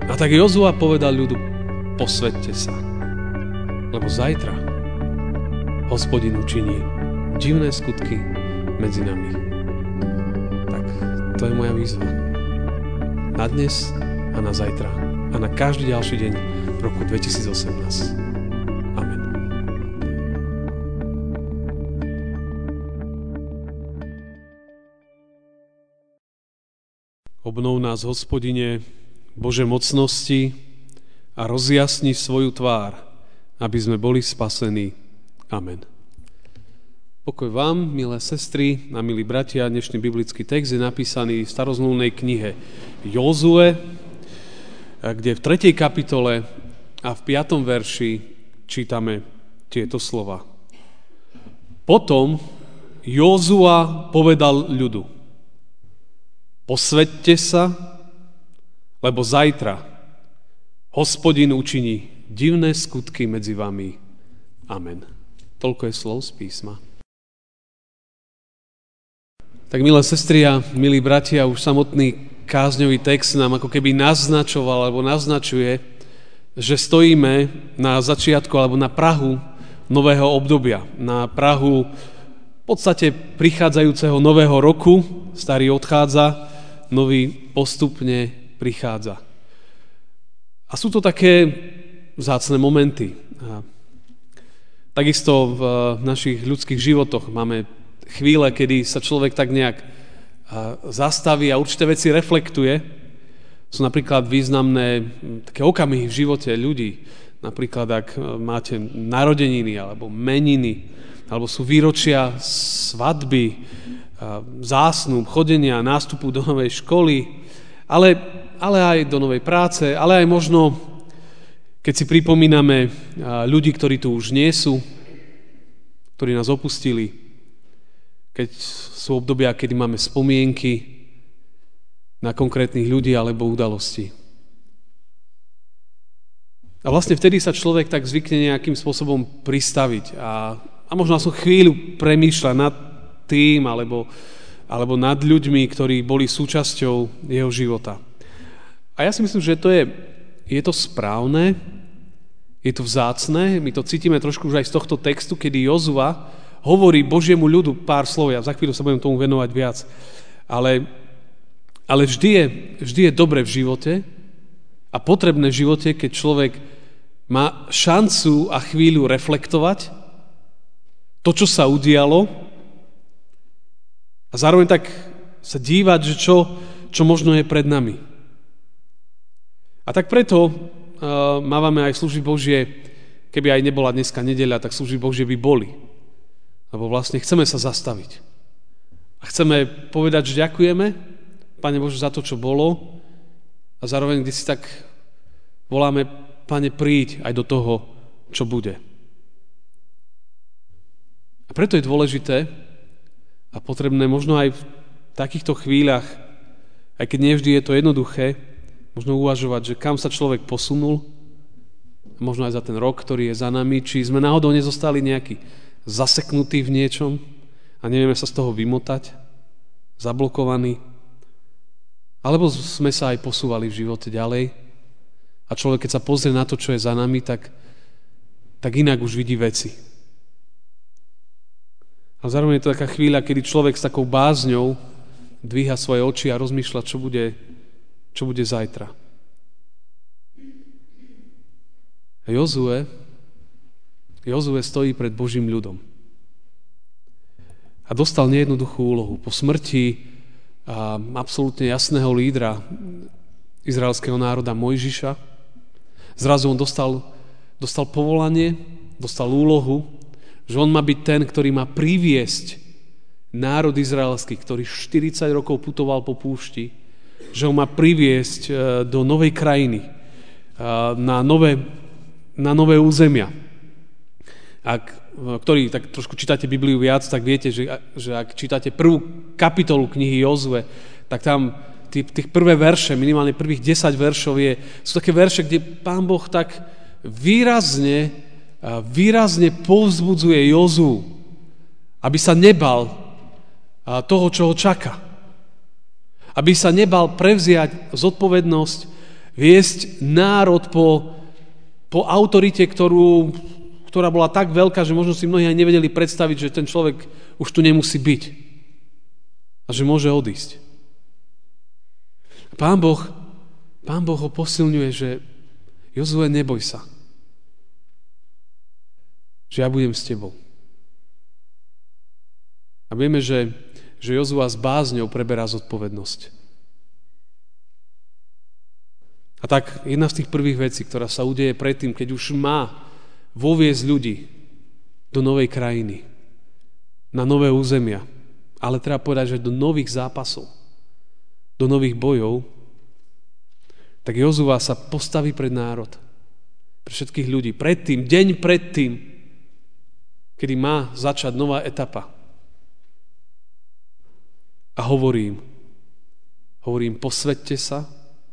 A tak Jozua povedal ľudu: posväťte sa, lebo zajtra Hospodin učiní divné skutky medzi nami. Tak to je moja výzva. Na dnes a na zajtra a na každý ďalší deň v roku 2018. Amen. Obnov nás, Hospodine, Bože mocnosti, a rozjasni svoju tvár, aby sme boli spasení. Amen. Pokoj vám, milé sestry a milí bratia. Dnešný biblický text je napísaný v starozmluvnej knihe Jozue, kde v 3. kapitole a v 5. verši čítame tieto slova. Potom Jozua povedal ľudu: posväťte sa, lebo zajtra Hospodin učiní divné skutky medzi vami. Amen. Toľko je slov z písma. Tak, milé sestry a milí bratia, už samotný kázňový text nám ako keby naznačoval alebo naznačuje, že stojíme na začiatku alebo na prahu nového obdobia, na prahu v podstate prichádzajúceho nového roku. Starý odchádza, nový postupne prichádza. A sú to také vzácne momenty. Takisto v našich ľudských životoch máme chvíle, kedy sa človek tak nejak zastaví a určité veci reflektuje. Sú napríklad významné také okamihy v živote ľudí. Napríklad, ak máte narodeniny alebo meniny, alebo sú výročia svadby, zásnub, chodenia, nástupu do novej školy, ale aj do novej práce, ale aj možno, keď si pripomíname ľudí, ktorí tu už nie sú, ktorí nás opustili, keď sú obdobia, kedy máme spomienky na konkrétnych ľudí alebo udalosti. A vlastne vtedy sa človek tak zvykne nejakým spôsobom pristaviť a možno som chvíľu premýšľa nad tým alebo nad ľuďmi, ktorí boli súčasťou jeho života. A ja si myslím, že je to správne, je to vzácne, my to cítime trošku už aj z tohto textu, kedy Jozua hovorí Božiemu ľudu pár slov, ja za chvíľu sa budem tomu venovať viac, ale vždy je dobre v živote a potrebné v živote, keď človek má šancu a chvíľu reflektovať to, čo sa udialo, a zároveň tak sa dívať, že čo možno je pred nami. A tak preto mávame aj služby Božie, keby aj nebola dneska nedeľa, tak služby Božie by boli. Lebo vlastne chceme sa zastaviť. A chceme povedať, že ďakujeme, Pane Bože, za to, čo bolo, a zároveň, kde si tak voláme: Pane, príď aj do toho, čo bude. A preto je dôležité a potrebné možno aj v takýchto chvíľach, aj keď nevždy je to jednoduché, možno uvažovať, že kam sa človek posunul, možno aj za ten rok, ktorý je za nami, či sme náhodou nezostali nejaký zaseknutí v niečom a nevieme sa z toho vymotať, zablokovaní, alebo sme sa aj posúvali v živote ďalej a človek, keď sa pozrie na to, čo je za nami, tak inak už vidí veci. A zároveň je to taká chvíľa, kedy človek s takou bázňou dvíha svoje oči a rozmýšľa, čo bude zajtra. A Jozue stojí pred Božím ľudom. A dostal nejednoduchú úlohu. Po smrti absolútne jasného lídra izraelského národa Mojžiša zrazu on dostal povolanie, dostal úlohu, že on má byť ten, ktorý má priviesť národ izraelský, ktorý 40 rokov putoval po púšti, že ho má priviesť do novej krajiny, na nové územia. Ktorí tak trošku čítate Bibliu viac, tak viete, že ak čítate prvú kapitolu knihy Jozue, tak tam tých prvé verše, minimálne prvých 10 veršov sú také verše, kde Pán Boh tak výrazne povzbudzuje Jozuu, aby sa nebal toho, čo ho čaká. Aby sa nebal prevziať zodpovednosť Viesť národ po autorite, ktorá bola tak veľká, že možno si mnohí aj nevedeli predstaviť, že ten človek už tu nemusí byť a že môže odísť. Pán Boh ho posilňuje, že Jozue, neboj sa, že ja budem s tebou. A vieme, že Jozua s bázňou preberá zodpovednosť. A tak jedna z tých prvých vecí, ktorá sa udeje predtým, keď už má voviesť ľudí do novej krajiny, na nové územia, ale treba povedať, že do nových zápasov, do nových bojov, tak Jozua sa postaví pred národ, pre všetkých ľudí, deň predtým, kedy má začať nová etapa. A hovorím, posväťte sa,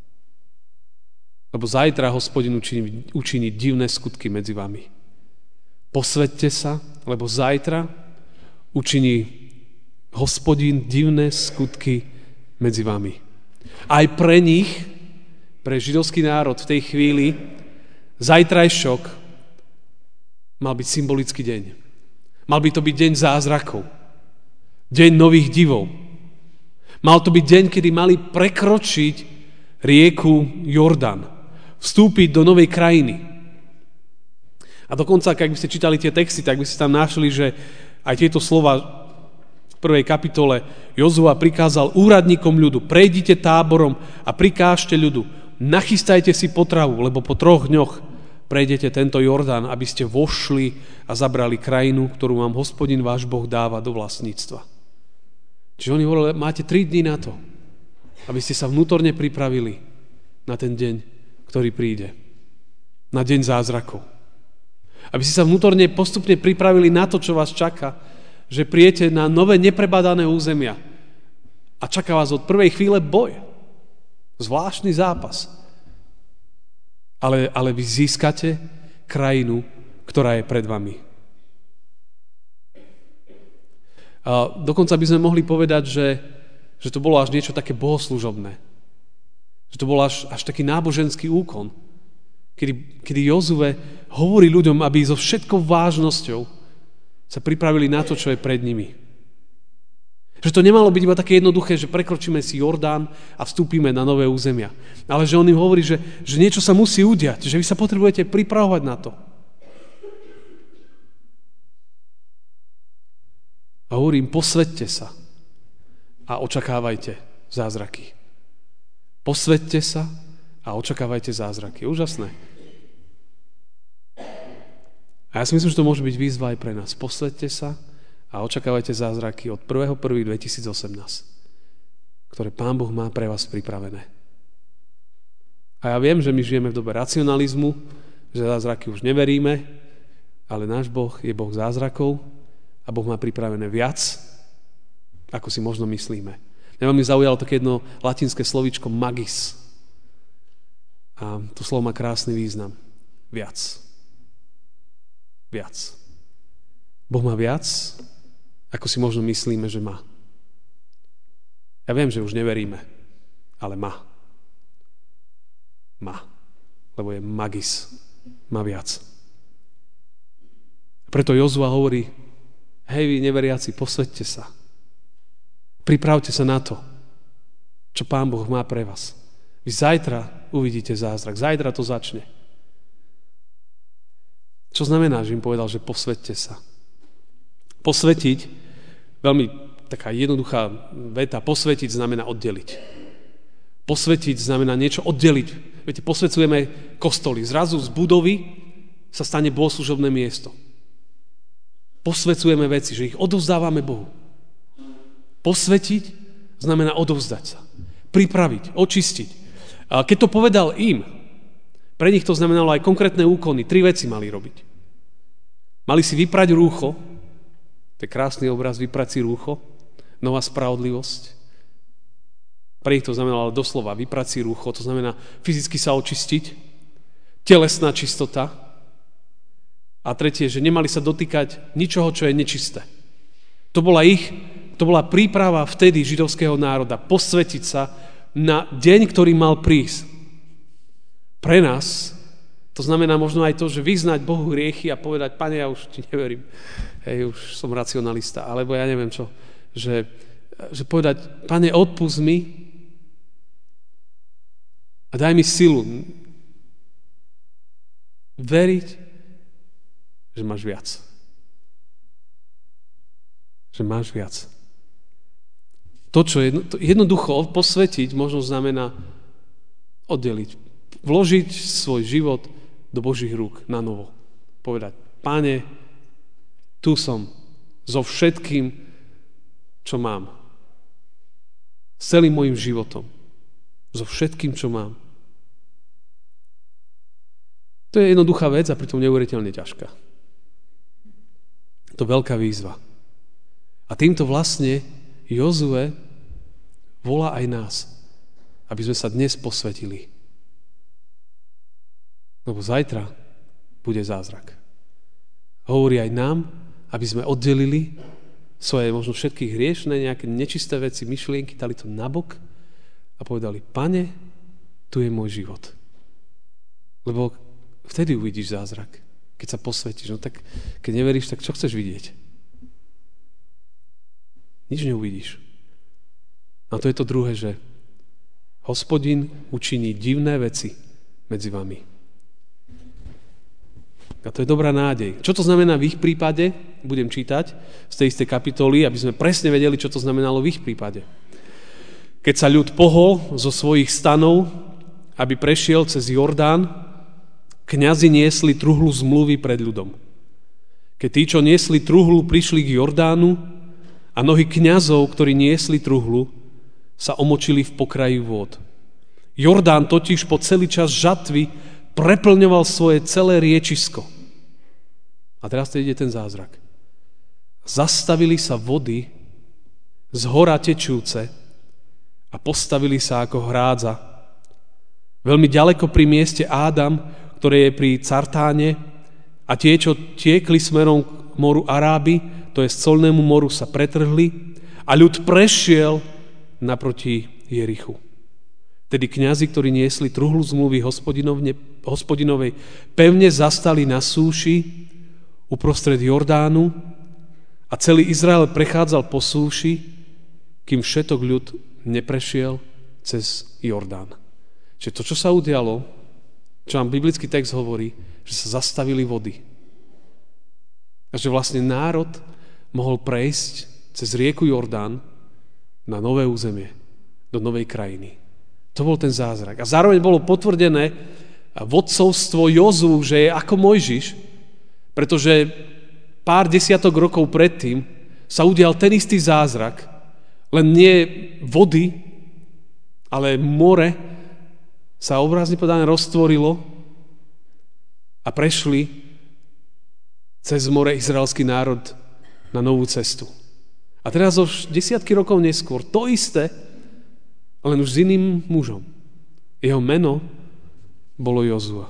lebo zajtra Hospodin učiní divné skutky medzi vami. Posväťte sa, lebo zajtra učiní Hospodin divné skutky medzi vami. Aj pre nich, pre židovský národ v tej chvíli, zajtrajšok mal byť symbolický deň. Mal by to byť deň zázrakov. Deň nových divov. Mal to byť deň, kedy mali prekročiť rieku Jordán. Vstúpiť do novej krajiny. A dokonca, keď by ste čítali tie texty, tak by ste tam našli, že aj tieto slova v 1. kapitole Jozua prikázal úradníkom ľudu: prejdite táborom a prikážte ľudu, nachystajte si potravu, lebo po 3 dňoch prejdete tento Jordán, aby ste vošli a zabrali krajinu, ktorú vám Hospodin váš Boh dáva do vlastníctva. Čiže oni hovorili, máte 3 dní na to, aby ste sa vnútorne pripravili na ten deň, ktorý príde. Na deň zázrakov. Aby ste sa vnútorne postupne pripravili na to, čo vás čaká, že prijete na nové neprebadané územia a čaká vás od prvej chvíle boj. Zvláštny zápas. Ale vy získate krajinu, ktorá je pred vami. A dokonca by sme mohli povedať, že to bolo až niečo také bohoslužobné. Že to bol až taký náboženský úkon, kedy Jozue hovorí ľuďom, aby so všetkou vážnosťou sa pripravili na to, čo je pred nimi. Že to nemalo byť iba také jednoduché, že prekročíme si Jordán a vstúpime na nové územia. Ale že on im hovorí, že niečo sa musí udiať, že vy sa potrebujete pripravovať na to. A hovorím, posväťte sa a očakávajte zázraky. Posväťte sa a očakávajte zázraky. Úžasné. A ja si myslím, že to môže byť výzva aj pre nás. Posväťte sa a očakávajte zázraky od 1.1.2018, ktoré Pán Boh má pre vás pripravené. A ja viem, že my žijeme v dobe racionalizmu, že zázraky už neveríme, ale náš Boh je Boh zázrakov a Boh má pripravené viac, ako si možno myslíme. Mňa veľmi zaujalo také jedno latinské slovíčko magis. A to slovo má krásny význam. Viac. Viac. Boh má viac, ako si možno myslíme, že má. Ja viem, že už neveríme, ale má. Má. Lebo je magis. Má viac. Preto Jozua hovorí, hej, vy neveriaci, posväťte sa. Pripravte sa na to, čo Pán Boh má pre vás. Vy zajtra uvidíte zázrak. Zajtra to začne. Čo znamená, že im povedal, že posväťte sa? Posvätiť, veľmi taká jednoduchá veta, posvätiť znamená oddeliť. Posvätiť znamená niečo oddeliť. Viete, posväcujeme kostoly. Zrazu z budovy sa stane bohoslužobné miesto. Posväcujeme veci, že ich odovzdávame Bohu. Posvätiť znamená odovzdať sa. Pripraviť, očistiť. A keď to povedal im, pre nich to znamenalo aj konkrétne úkony. 3 veci mali robiť. Mali si vyprať rúcho, to je krásny obraz, vyprať si rúcho, nová spravodlivosť. Pre nich to znamenalo doslova vyprať si rúcho, to znamená fyzicky sa očistiť, telesná čistota. A tretie, že nemali sa dotýkať ničoho, čo je nečisté. To bola príprava vtedy židovského národa, posvätiť sa na deň, ktorý mal prísť. Pre nás to znamená možno aj to, že vyznať Bohu hriechy a povedať, Pane, ja už ti neverím, hej, už som racionalista, alebo ja neviem čo, že povedať, Pane, odpusť mi a daj mi silu veriť, že máš viac. Že máš viac. To, čo jednoducho posvetiť, možno znamená oddeliť, vložiť svoj život do Božích rúk na novo. Povedať, Pane, tu som so všetkým, čo mám. S celým mojim životom. So všetkým, čo mám. To je jednoduchá vec a pritom neuveriteľne ťažká. To je veľká výzva. A týmto vlastne Jozue volá aj nás, aby sme sa dnes posvetili. Lebo zajtra bude zázrak. Hovorí aj nám, aby sme oddelili svoje možno všetky hriešne, nejaké nečisté veci, myšlienky, dali to nabok a povedali, Pane, tu je môj život. Lebo vtedy uvidíš zázrak, keď sa posvetíš. No tak, keď neveríš, tak čo chceš vidieť? Nič neuvidíš. A to je to druhé, že Hospodin učiní divné veci medzi vami. A to je dobrá nádej. Čo to znamená v ich prípade? Budem čítať z tej istej kapitoly, aby sme presne vedeli, čo to znamenalo v ich prípade. Keď sa ľud pohol zo svojich stanov, aby prešiel cez Jordán, kňazi niesli truhlu zmluvy pred ľudom. Keď tí, čo niesli truhlu, prišli k Jordánu a nohy kňazov, ktorí niesli truhlu, sa omočili v pokraji vôd. Jordán totiž po celý čas žatvy preplňoval svoje celé riečisko. A teraz to ide ten zázrak. Zastavili sa vody z hora tečúce a postavili sa ako hrádza. Veľmi ďaleko pri mieste Ádam, ktoré je pri Cartáne, a tie, čo tiekli smerom k moru Aráby, to je Colnému moru, sa pretrhli a ľud prešiel naproti Jerichu. Tedy kňazi, ktorí niesli truhlu zmluvy Hospodinovej, pevne zastali na súši uprostred Jordánu a celý Izrael prechádzal po súši, kým všetok ľud neprešiel cez Jordán. Čiže to, čo sa udialo, čo nám biblický text hovorí, že sa zastavili vody. A že vlastne národ mohol prejsť cez rieku Jordán na nové územie, do novej krajiny. To bol ten zázrak. A zároveň bolo potvrdené vodcovstvo Jozú, že je ako Mojžiš, pretože pár desiatok rokov predtým sa udial ten istý zázrak, len nie vody, ale more sa obrazne povedané roztvorilo a prešli cez more izraelský národ na novú cestu. A teraz už desiatky rokov neskôr to isté, len už s iným mužom. Jeho meno bolo Jozua.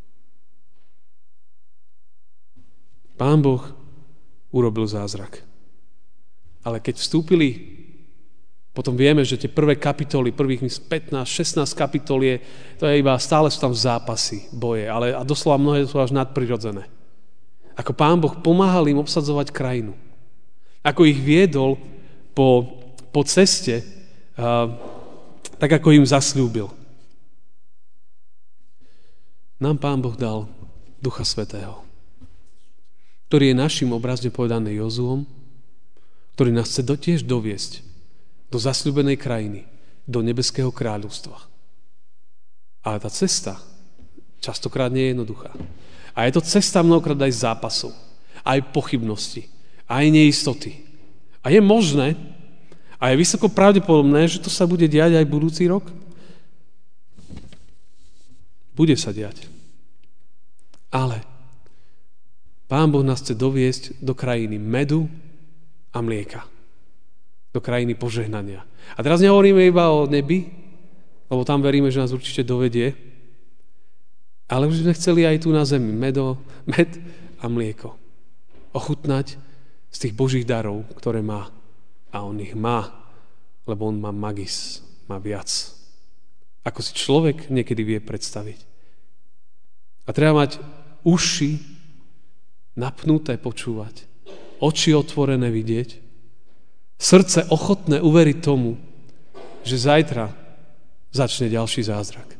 Pán Boh urobil zázrak. Ale keď vstúpili, potom vieme, že tie prvé kapitoly, prvých 15-16 kapitol to je iba, stále sú tam zápasy, boje, ale a doslova mnohé sú až nadprirodzené. Ako Pán Boh pomáhal im obsadzovať krajinu. Ako ich viedol po ceste, tak ako im zasľúbil. Nám Pán Boh dal Ducha Svätého, ktorý je našim obrazne povedané Jozuom, ktorý nás chce tiež doviesť do zasľúbenej krajiny, do nebeského kráľovstva. Ale tá cesta častokrát nie je jednoduchá. A je to cesta mnohokrát aj zápasov, aj pochybnosti, aj neistoty. A je možné, a je vysoko pravdepodobné, že to sa bude diať aj budúci rok. Bude sa diať. Ale Pán Boh nás chce doviesť do krajiny medu a mlieka. Do krajiny požehnania. A teraz nehovoríme iba o nebi, lebo tam veríme, že nás určite dovedie, ale už sme chceli aj tu na zemi med a mlieko. Ochutnať z tých Božích darov, ktoré má. A on ich má, lebo on má magis, má viac. Ako si človek niekedy vie predstaviť. A treba mať uši napnuté počúvať, oči otvorené vidieť, srdce ochotné uveriť tomu, že zajtra začne ďalší zázrak.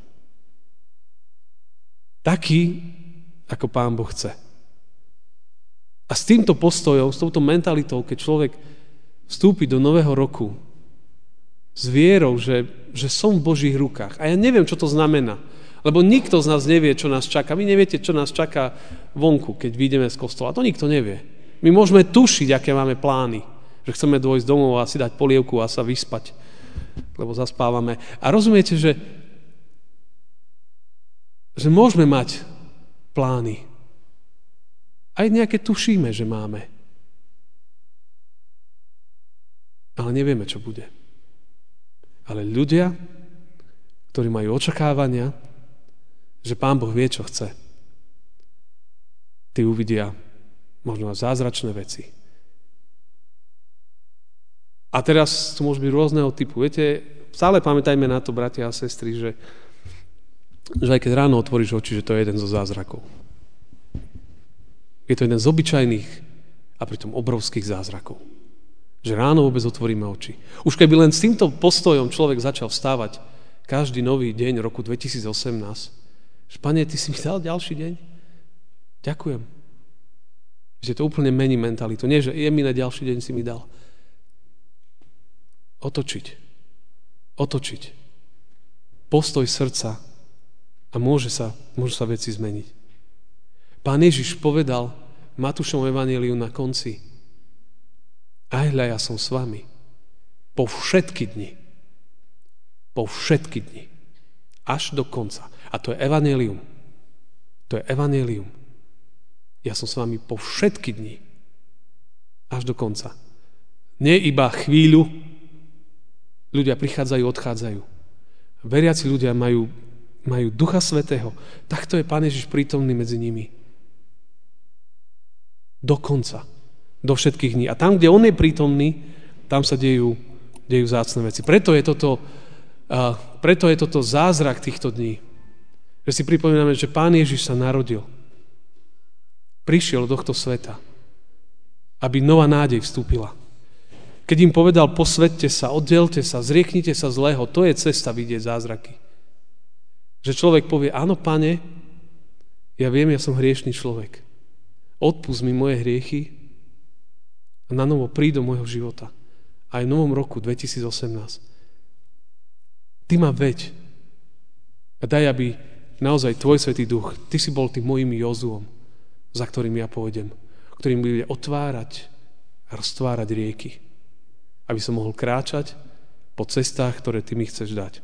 Taký, ako Pán Boh chce. A s týmto postojom, s touto mentalitou, keď človek vstúpi do nového roku s vierou, že som v Božích rukách. A ja neviem, čo to znamená. Lebo nikto z nás nevie, čo nás čaká. Vy neviete, čo nás čaká vonku, keď vyjdeme z kostola. To nikto nevie. My môžeme tušiť, aké máme plány. Že chceme dôjsť domov a si dať polievku a sa vyspať. Lebo zaspávame. A rozumiete, že môžeme mať plány. Aj nejaké tušíme, že máme. Ale nevieme, čo bude. Ale ľudia, ktorí majú očakávania, že Pán Boh vie, čo chce, tí uvidia možno zázračné veci. A teraz tu môže byť rôzneho typu. Viete, stále pamätajme na to, bratia a sestry, že aj keď ráno otvoríš oči, že to je jeden zo zázrakov. Je to jeden z obyčajných a pritom obrovských zázrakov. Že ráno vôbec otvoríme oči. Už keby len s týmto postojom človek začal vstávať každý nový deň roku 2018, že Pane, Ty si mi dal ďalší deň? Ďakujem. Že to úplne mení mentalitu. Nie, že je mi na ďalší deň si mi dal. Otočiť. Postoj srdca a môžu sa veci zmeniť. Pán Ježiš povedal v Matúšovom evanjeliu na konci: Aj hľa, ja som s vami po všetky dni. Po všetky dni. Až do konca. A to je evanjelium. Ja som s vami po všetky dni. Až do konca. Nie iba chvíľu. Ľudia prichádzajú, odchádzajú. Veriaci ľudia majú Ducha Svätého. Takto je Pán Ježiš prítomný medzi nimi. Do konca. Do všetkých dní. A tam, kde On je prítomný, tam sa dejú vzácne veci. Preto je toto zázrak týchto dní. Že si pripomíname, že Pán Ježiš sa narodil. Prišiel do tohto sveta, aby nová nádej vstúpila. Keď im povedal: posväťte sa, oddelte sa, zrieknite sa zlého, to je cesta vidieť zázraky. Že človek povie: áno, Pane, ja viem, ja som hriešný človek. Odpusť mi moje hriechy a na novo príď do môjho života. Aj v novom roku 2018. Ty ma veď a daj, aby naozaj Tvoj Svätý Duch, Ty si bol tým mojím Jozuom, za ktorým ja pôjdem, ktorým bude otvárať a roztvárať rieky, aby som mohol kráčať po cestách, ktoré Ty mi chceš dať.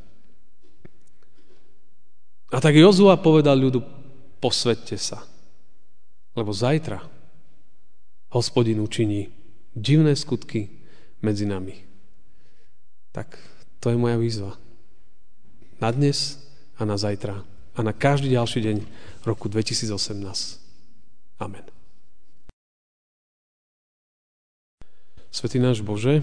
A tak Jozua povedal ľudu: posväťte sa, lebo zajtra Hospodin učiní divné skutky medzi nami. Tak to je moja výzva. Na dnes a na zajtra a na každý ďalší deň roku 2018. Amen. Svätý náš Bože,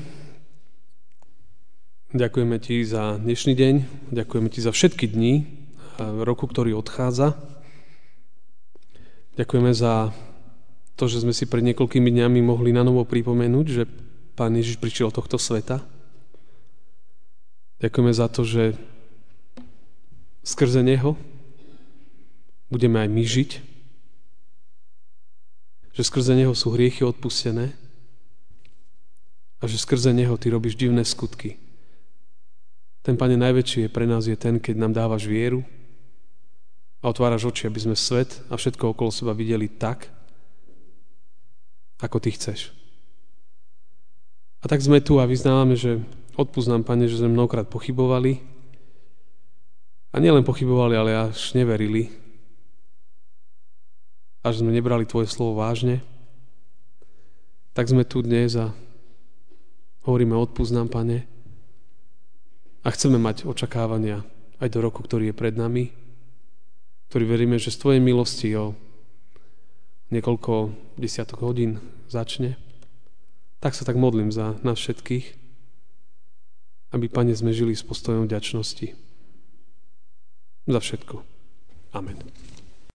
ďakujeme Ti za dnešný deň, ďakujeme Ti za všetky dni roku, ktorý odchádza. Ďakujeme za to, že sme si pred niekoľkými dňami mohli na novo pripomenúť, že Pán Ježiš prišiel do tohto sveta. Ďakujeme za to, že skrze Neho budeme aj my žiť, že skrze Neho sú hriechy odpustené a že skrze Neho Ty robíš divné skutky. Ten, Pane, najväčší je pre nás je ten, keď nám dávaš vieru a otváraš oči, aby sme svet a všetko okolo seba videli tak, ako Ty chceš. A tak sme tu a vyznávame, že odpusť nám, Pane, že sme mnohokrát pochybovali. A nielen pochybovali, ale až neverili. Až sme nebrali Tvoje slovo vážne. Tak sme tu dnes a hovoríme: odpusť nám, Pane. A chceme mať očakávania aj do roku, ktorý je pred nami, ktorý veríme, že z Tvojej milosti o niekoľko desiatok hodín začne. Tak sa tak modlím za nás všetkých, aby, Pane, sme žili s postojom vďačnosti za všetko. Amen.